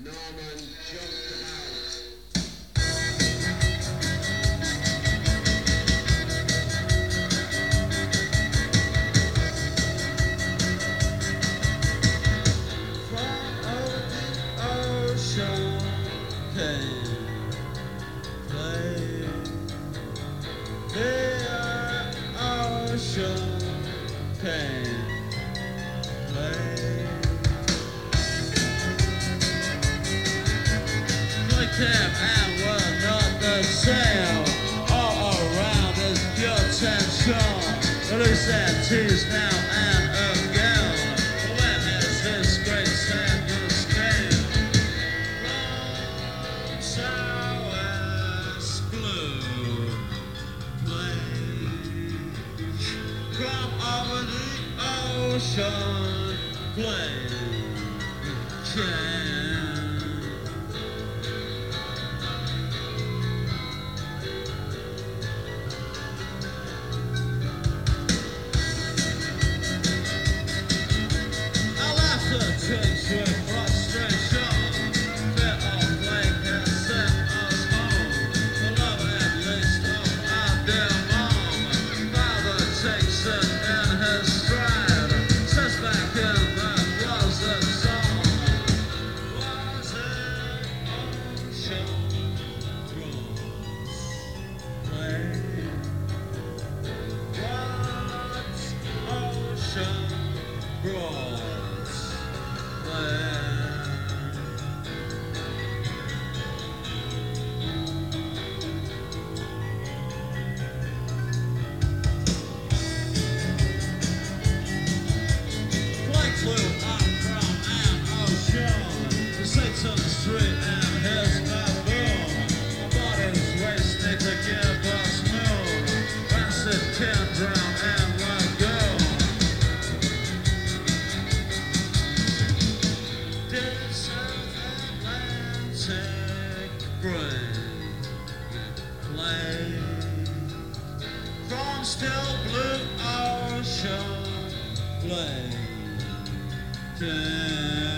Norman jumped out. And we're not the same. All around is pure tension. Loose entities now and again. When is this great sadness came? From southwest blue plain, from over the ocean plain. Takes with frustration, bit of flake has sent us home. The love at least of our dear mom. Father takes it in his stride, says back in that closet song. Was it ocean cross play? What's ocean cross? Street and his baboon. My body's wasted to give us moon. Rancid can drown and lagoon. Did South Atlantic bring play from still blue ocean play?